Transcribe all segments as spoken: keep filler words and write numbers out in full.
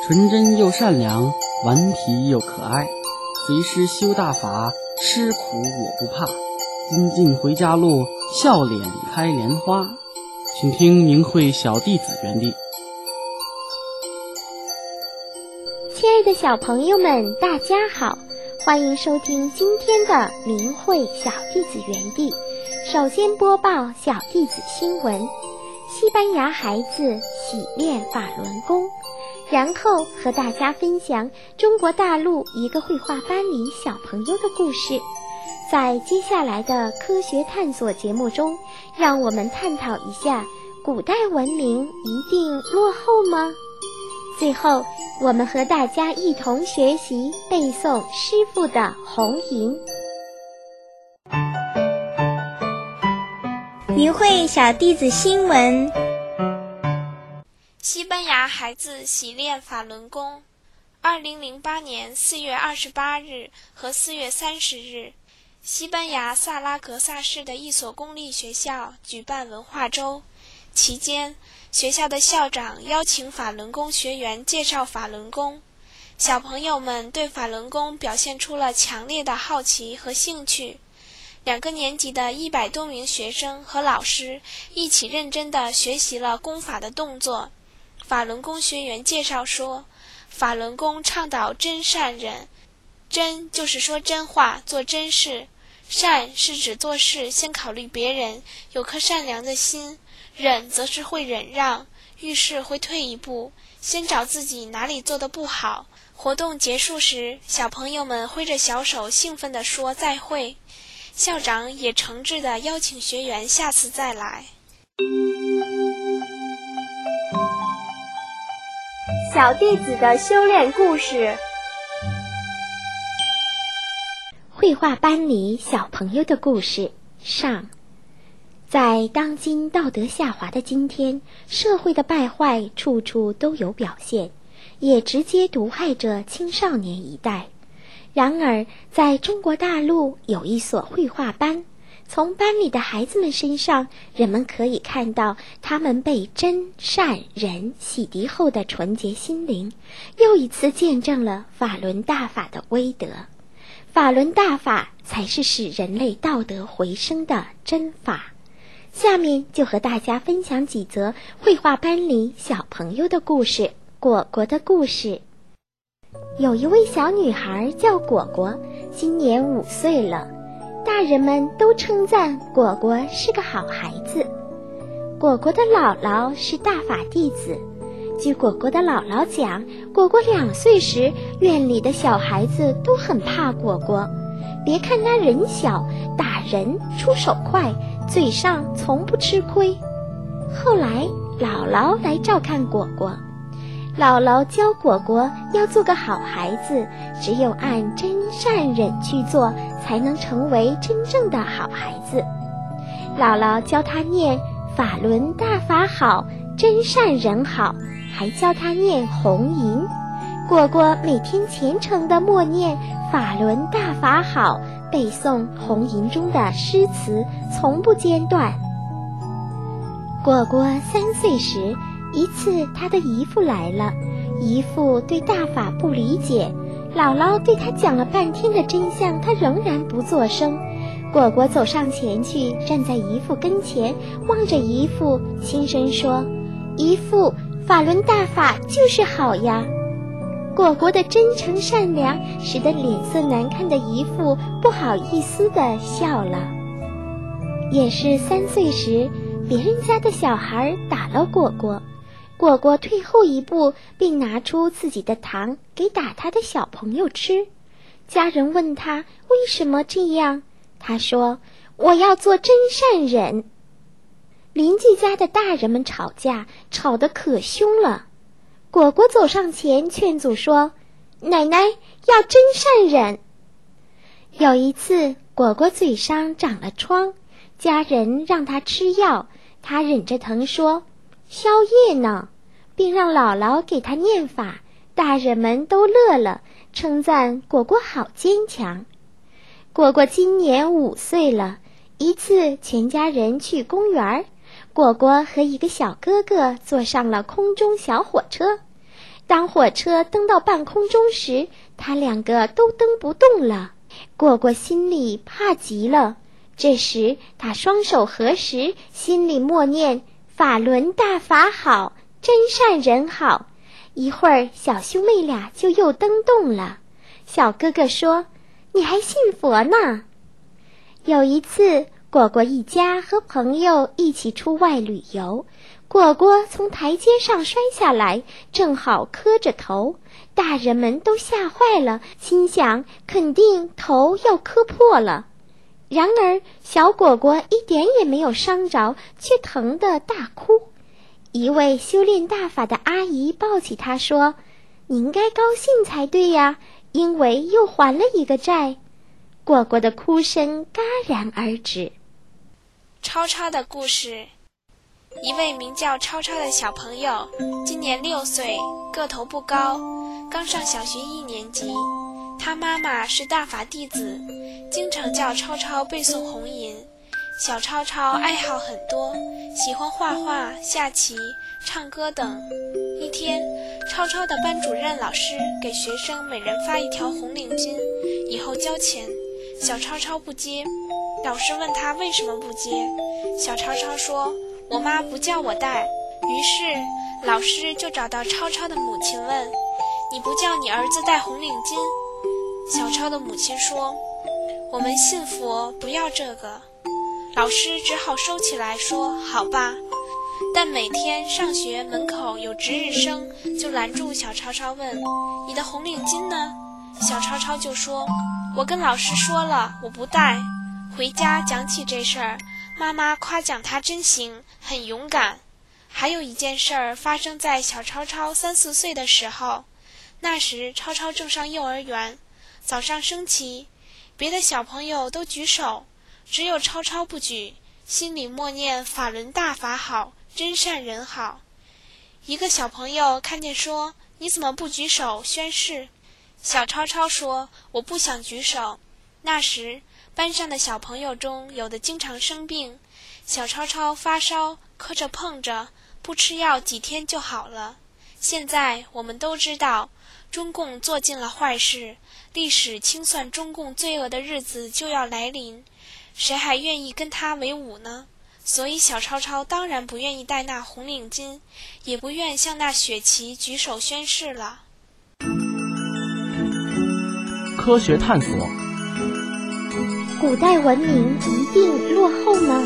纯真又善良，顽皮又可爱。随师修大法，吃苦我不怕。金镜回家路，笑脸开莲花。请听明慧小弟子原地。 亲爱的小朋友们，大家好，欢迎收听今天的明慧小弟子原地。首先播报小弟子新闻：西班牙孩子洗练法轮功。然后和大家分享中国大陆一个绘画班里小朋友的故事。在接下来的科学探索节目中，让我们探讨一下，古代文明一定落后吗？最后，我们和大家一同学习背诵师傅的红吟。明慧小弟子新闻： 西班牙孩子洗练法轮功。二零零八年四月二十八日和四月三十日，西班牙萨拉戈萨市的一所公立学校举办文化周，期间学校的校长邀请法轮功学员介绍法轮功，小朋友们对法轮功表现出了强烈的好奇和兴趣。两个年级的一百多名学生和老师一起认真地学习了功法的动作。法轮功学员介绍说，法轮功倡导真善忍，真就是说真话，做真事，善是指做事先考虑别人，有颗善良的心，忍则是会忍让，遇事会退一步，先找自己哪里做得不好。活动结束时，小朋友们挥着小手兴奋地说再会，校长也诚挚地邀请学员下次再来。 小弟子的修炼故事。绘画班里小朋友的故事上。在当今道德下滑的今天，社会的败坏处处都有表现，也直接毒害着青少年一代。然而在中国大陆有一所绘画班，从班里的孩子们身上，人们可以看到他们被真善忍洗涤后的纯洁心灵，又一次见证了法轮大法的威德。法轮大法才是使人类道德回升的真法。下面就和大家分享几则绘画班里小朋友的故事。果果的故事。有一位小女孩叫果果，今年五岁了。大人们都称赞果果是个好孩子。果果的姥姥是大法弟子。据果果的姥姥讲，果果两岁时，院里的小孩子都很怕果果。别看他人小，打人出手快，嘴上从不吃亏。后来姥姥来照看果果，姥姥教果果要做个好孩子，只有按真善忍去做，才能成为真正的好孩子。姥姥教他念法轮大法好，真善忍好，还教他念红吟。果果每天虔诚地默念法轮大法好，背诵红吟中的诗词，从不间断。果果三岁时，一次他的姨父来了，姨父对大法不理解，姥姥对他讲了半天的真相，他仍然不作声。果果走上前去，站在姨父跟前，望着姨父，轻声说：姨父，法轮大法就是好呀。果果的真诚善良使得脸色难看的姨父不好意思地笑了。也是三岁时，别人家的小孩打了果果，果果退后一步，并拿出自己的糖给打他的小朋友吃。家人问他为什么这样，他说：我要做真善忍。邻居家的大人们吵架，吵得可凶了。果果走上前劝阻说：奶奶要真善忍。有一次，果果嘴上长了疮，家人让他吃药，他忍着疼说：消业呢，并让姥姥给他念法。大人们都乐了，称赞果果好坚强。果果今年五岁了，一次全家人去公园，果果和一个小哥哥坐上了空中小火车。 当火车登到半空中时，他两个都登不动了。果果心里怕极了，这时他双手合十，心里默念法轮大法好，真善人好。一会儿小兄妹俩就又登动了。小哥哥说，你还信佛呢？有一次，果果一家和朋友一起出外旅游，果果从台阶上摔下来，正好磕着头，大人们都吓坏了，心想肯定头要磕破了。然而小果果一点也没有伤着，却疼得大哭。一位修炼大法的阿姨抱起他说，你应该高兴才对呀，因为又还了一个债。果果的哭声戛然而止。 超超的故事。一位名叫超超的小朋友，今年六岁，个头不高，刚上小学一年级。他妈妈是大法弟子，经常叫超超背诵红吟。小超超爱好很多，喜欢画画、下棋、唱歌等。一天，超超的班主任老师给学生每人发一条红领巾，以后交钱。小超超不接，老师问他为什么不接，小超超说，我妈不叫我带。于是老师就找到超超的母亲问，你不叫你儿子带红领巾？小超的母亲说，我们信佛，不要这个。老师只好收起来说，好吧。但每天上学门口有值日生，就拦住小超超问，你的红领巾呢？小超超就说，我跟老师说了，我不带。回家讲起这事儿，妈妈夸奖他真行，很勇敢。还有一件事儿发生在小超超三四岁的时候，那时超超正上幼儿园，早上升旗，别的小朋友都举手，只有超超不举，心里默念法轮大法好，真善人好。一个小朋友看见说，你怎么不举手宣誓？小超超说，我不想举手。那时班上的小朋友中有的经常生病，小超超发烧，磕着碰着，不吃药几天就好了。现在我们都知道，中共做尽了坏事，历史清算中共罪恶的日子就要来临，谁还愿意跟他为伍呢？所以小超超当然不愿意带那红领巾，也不愿向那雪旗举手宣誓了。 科学探索。 古代文明一定落后吗？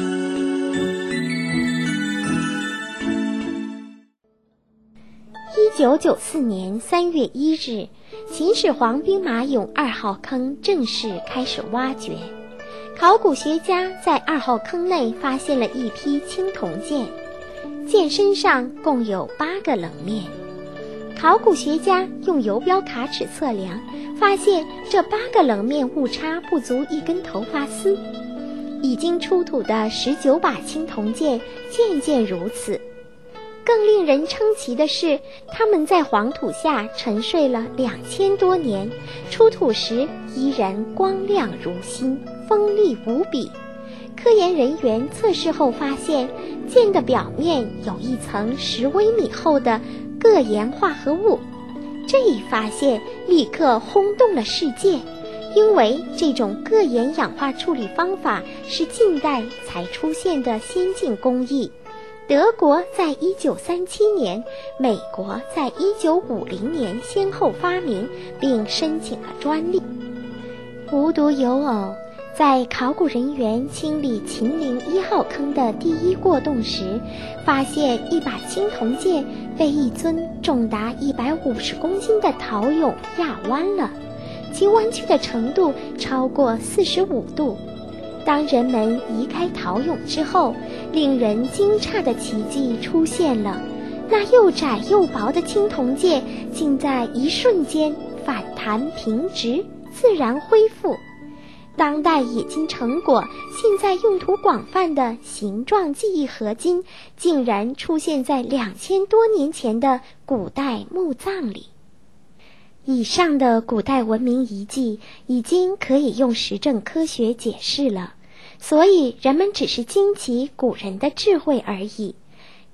一九九四年三月一日，秦始皇兵马俑二号坑正式开始挖掘。考古学家在二号坑内发现了一批青铜剑，剑身上共有八个棱面。考古学家用游标卡尺测量，发现这八个棱面误差不足一根头发丝。已经出土的十九把青铜剑件件如此。更令人称奇的是，它们在黄土下沉睡了两千多年，出土时依然光亮如新，锋利无比。科研人员测试后发现，剑的表面有一层十微米厚的铬盐化合物。这一发现立刻轰动了世界，因为这种铬盐氧化处理方法是近代才出现的先进工艺。德国在一九三七年，美国在一九五零年先后发明并申请了专利。无独有偶，在考古人员清理秦陵一号坑的第一过洞时，发现一把青铜剑被一尊重达一百五十公斤的陶俑压弯了，其弯曲的程度超过四十五度。当人们移开陶俑之后，令人惊诧的奇迹出现了，那又窄又薄的青铜剑竟在一瞬间反弹平直，自然恢复。当代冶金成果现在用途广泛的形状记忆合金，竟然出现在两千多年前的古代墓葬里。以上的古代文明遗迹已经可以用实证科学解释了，所以人们只是惊奇古人的智慧而已。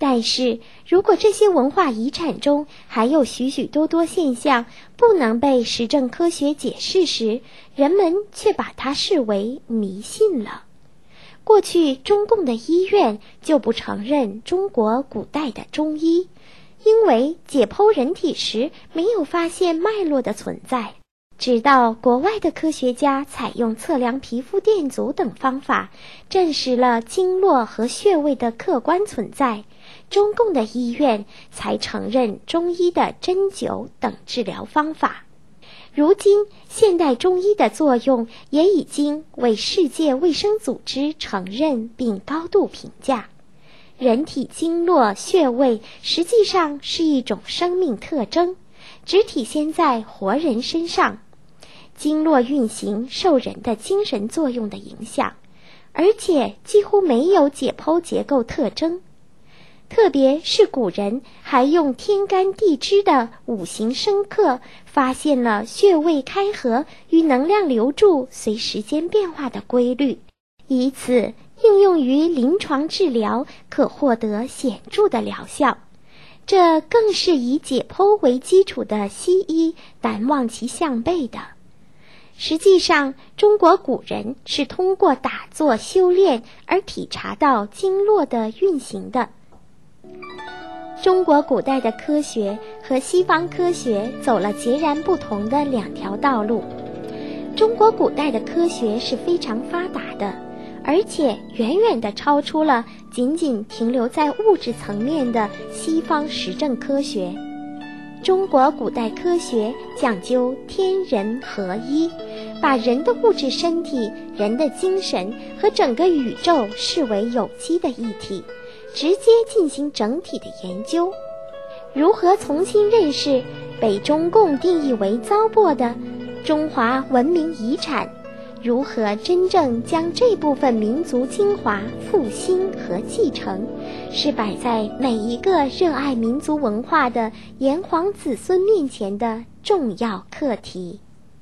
但是如果这些文化遗产中还有许许多多现象不能被实证科学解释时，人们却把它视为迷信了。过去中共的医院就不承认中国古代的中医，因为解剖人体时没有发现脉络的存在。直到国外的科学家采用测量皮肤电阻等方法，证实了经络和穴位的客观存在，中共的医院才承认中医的针灸等治疗方法。如今，现代中医的作用也已经为世界卫生组织承认并高度评价。人体经络穴位实际上是一种生命特征，只体现在活人身上。经络运行受人的精神作用的影响，而且几乎没有解剖结构特征。特别是古人还用天干地支的五行生克，发现了穴位开合与能量流注随时间变化的规律，以此应用于临床治疗，可获得显著的疗效。这更是以解剖为基础的西医难望其项背的。实际上，中国古人是通过打坐修炼而体察到经络的运行的。中国古代的科学和西方科学走了截然不同的两条道路。中国古代的科学是非常发达的，而且远远地超出了仅仅停留在物质层面的西方实证科学。中国古代科学讲究天人合一，把人的物质身体、人的精神和整个宇宙视为有机的一体，直接进行整体的研究。如何重新认识被中共定义为糟粕的中华文明遗产，如何真正将这部分民族精华复兴和继承，是摆在每一个热爱民族文化的炎黄子孙面前的重要课题。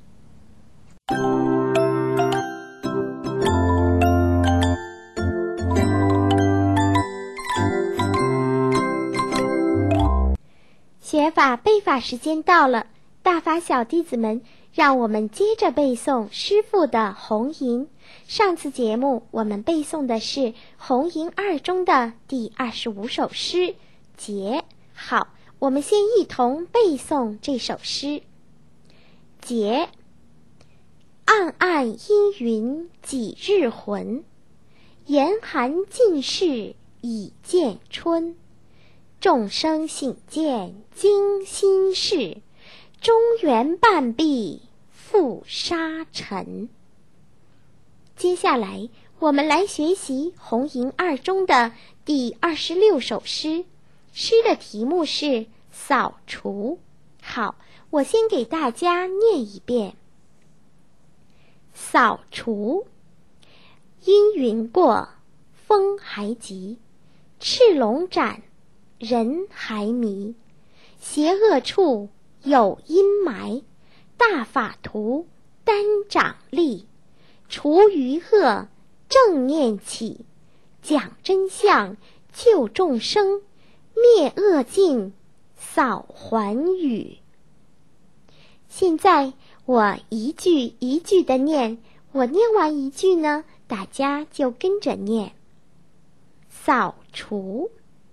学法背法时间到了，大法小弟子们，让我们接着背诵师父的红吟。上次节目我们背诵的是红吟二中的第二十五首诗节。好，我们先一同背诵这首诗。节，暗暗阴云几日浑，严寒尽是已见春。众生醒见惊心事，中原半壁覆沙尘。接下来我们来学习红吟二中的第二十六首诗，诗的题目是扫除。好，我先给大家念一遍。扫除，阴云过，风还急，赤龙展，人还迷。邪恶处有阴霾，大法图单掌力。除余恶，正念起，讲真相，救众生，灭恶尽，扫寰宇。现在我一句一句的念，我念完一句呢，大家就跟着念。扫除，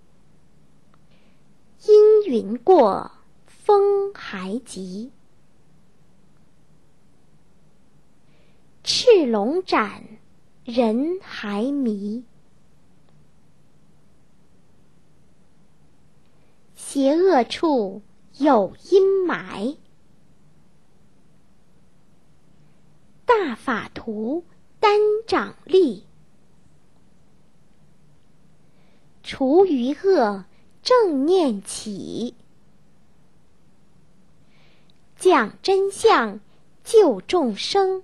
阴云过，风还急。赤龙展，人还迷。邪恶处有阴霾，大法图单掌力。除余恶，正念起，讲真相，救众生。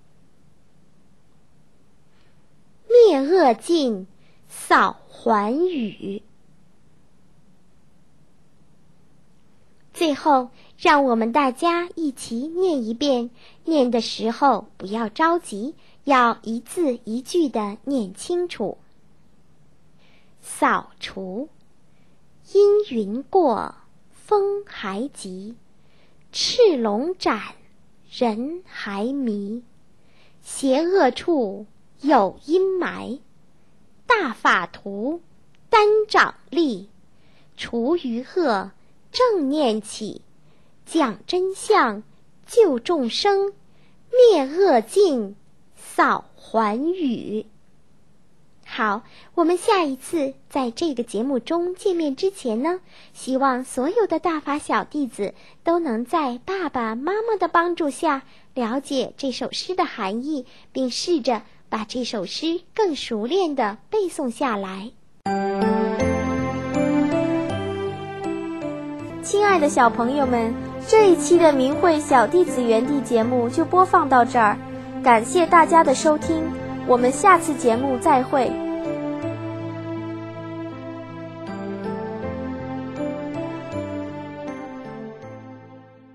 灭恶尽，扫寰宇。最后，让我们大家一起念一遍，念的时候不要着急，要一字一句的念清楚。扫除， 阴云过，风还急，赤龙斩，人还迷。邪恶处有阴霾，大法图，单掌力，除余恶，正念起，讲真相，救众生，灭恶境，扫寰宇。好，我们下一次在这个节目中见面之前呢，希望所有的大法小弟子都能在爸爸妈妈的帮助下了解这首诗的含义，并试着把这首诗更熟练地背诵下来。亲爱的小朋友们，这一期的明慧小弟子园地节目就播放到这儿，感谢大家的收听，我们下次节目再会。